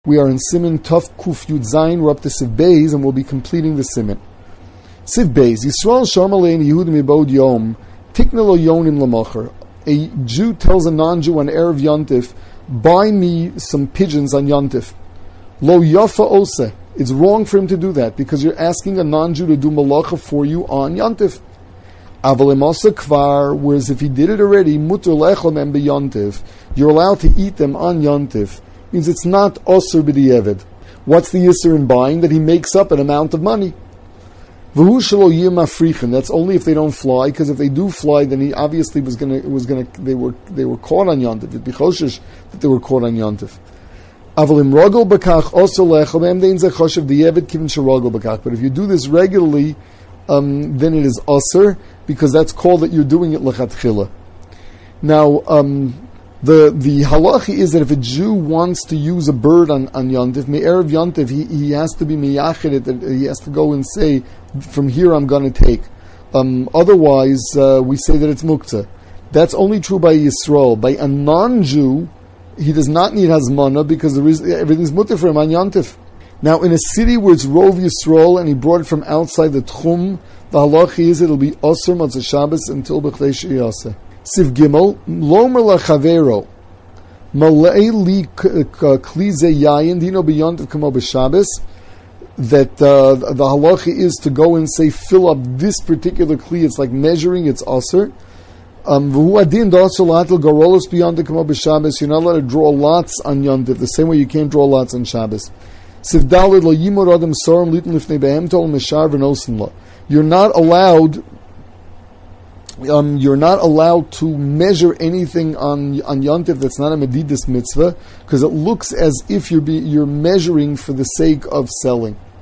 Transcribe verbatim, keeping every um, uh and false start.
We are in Siman Tuf Kuf Yud Zayin. We're up to Siv Beis, and we'll be completing the Siman. Siv Beis. Yisrael Sharmalein Yehudim Yibod Yom Tiknelo Yonim Lamacher. A Jew tells a non-Jew on Erev Yontif, buy me some pigeons on Yontif. Lo Yafa Ose. It's wrong for him to do that because you're asking a non-Jew to do malacha for you on Yontif. Avalimasa Kvar, whereas if he did it already, Mutter Lechem and B'Yontif, you're allowed to eat them on Yontif. Means it's not Osir B'Di'evid. What's the Yisr in buying? That he makes up an amount of money. V'hu shelo yim africhen. That's only if they don't fly, because if they do fly, then he obviously was gonna was gonna they were they were caught on Yontif. It'd be choshesh that they were caught on Yontif. Avalim rogel b'kach osir lechem em dein zechoshev di'evid kivin sherogel b'kach. But if you do this regularly, um, then it is osir because that's called that you're doing it lechatchila. Now. Um, The the halachi is that if a Jew wants to use a bird on, on Yontif, me'erev Yontif, he, he has to be meyachid it, that he has to go and say, from here I'm going to take. Um, otherwise, uh, we say that it's muktzah. That's only true by Yisrael. By a non-Jew, he does not need hazmana because there is, everything's mutter for him on Yontif. Now, in a city where it's Rov Yisrael and he brought it from outside the Tchum, the halachi is it'll be osir matzah Shabbos until b'chdei she'yaseh. Siv Gimel, Lomer LaChavero, Malei Li Klize Yayin, Dino B'Yontif Kamo B'Shabbos, that uh, the halacha is to go and say, fill up this particular kli, it's like measuring, it's aser. Um, V'hu Adin D'Asur Latil Garolos B'Yontif Kamo B'Shabbos, you're not allowed to draw lots on Yontif, the same way you can't draw lots on Shabbos. Siv Dalid Lo Yimor Adam Sorim Litin Lifnei Behem Tol Meshar V'Nosin Lo. You're not allowed Um, you're not allowed to measure anything on on Yontif that's not a Medidus mitzvah because it looks as if you're be, you're measuring for the sake of selling.